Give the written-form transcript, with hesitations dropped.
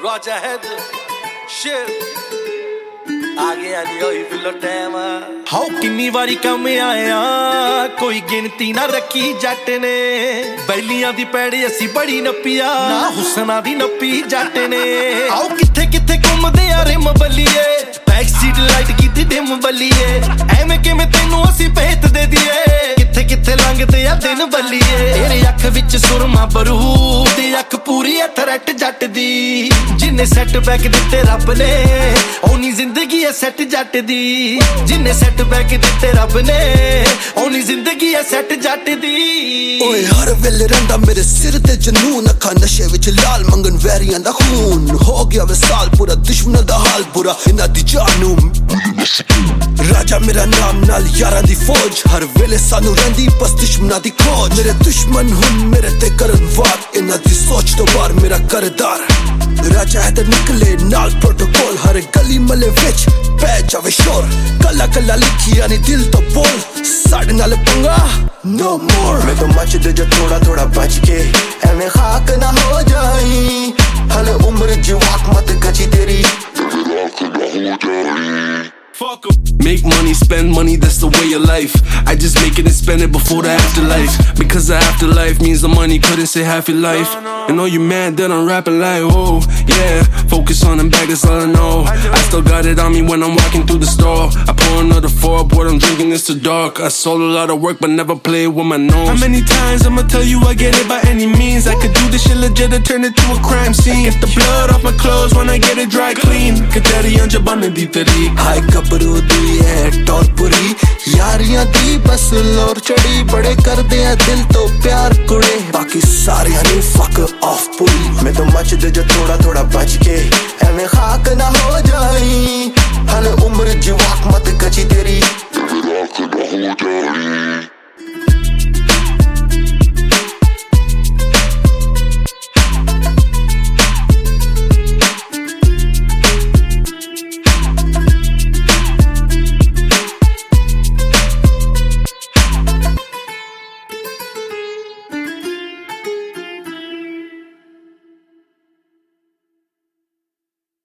वाजहद शेर आ गया जी होई बिलो टाइम हाउ किन्नी वारी कम आया कोई गिनती ना रखी जट ने बैलियां दी पैड़ी असी बड़ी नपिया ना हुसना दी नपी जट ने आओ किथे किथे घुमदे आ रिम बल्लीए बैक सीट लाइट कीती डिम बल्लीए एवें किवें तैनू असी भेत दे दिए किथे किथे लंघदे आ दिन बल्लीए तेरे अख विच सुरमा बरूद अख पूरी है थ्रैट जट दी जिन्ने सैट बैक दिते रब ने ओनी जिंदगी है सैट जट दी जिन्ने सैट बैक दिते रब ने ओनी जिंदगी है सैट जट दी ओए हर वेले रंदा मेरे सिर ते जनून अखा नशे विच लाल मंगन वैरियां दा खून हो गया विसाल पूरा दुश्मन दा हाल बुरा इना दी जानू राजा मेरा नाम नाल यारां दी फौज हर वेले सानू रंदी बस दुश्मना दी खोज मेरे दुश्मन हुन मेरे ते करन वार इना दी सोच तो बार मेरा करदार राजा है ते निकले नाल प्रोटोकॉल हर गली मले विच पै जावे शोर कला कला लिखी यानी दिल तो बोल साढ़े नाल पंगा नो मोर मैं तो मच दे जो थोड़ा थोड़ा बच के एवें खाक ना हो जाई हले उम्र जवाक मत गची तेरी Fuck 'em. Make money, spend money, that's the way of life. I just make it and spend it before the afterlife. Because the afterlife means the money couldn't say half your life. And all you mad that I'm rapping like, oh, yeah. Focus on them back, that's all I know. I still got it on me when I'm walking through the store. I pour another 4 up, what I'm drinking is too dark. I sold a lot of work, but never play with my nose. How many times I'ma tell you I get it by any means? I could do this shit legit and turn it to a crime scene. Get the blood off my clothes when I get it dry clean. Kadari anja banne di tariq. Hai kabru di hai tol puri yaariyan di bas lor chadi bade karde hai dil to pyar kude baki saariyan nu fuck off puri main to mach de jo thoda thoda bach ke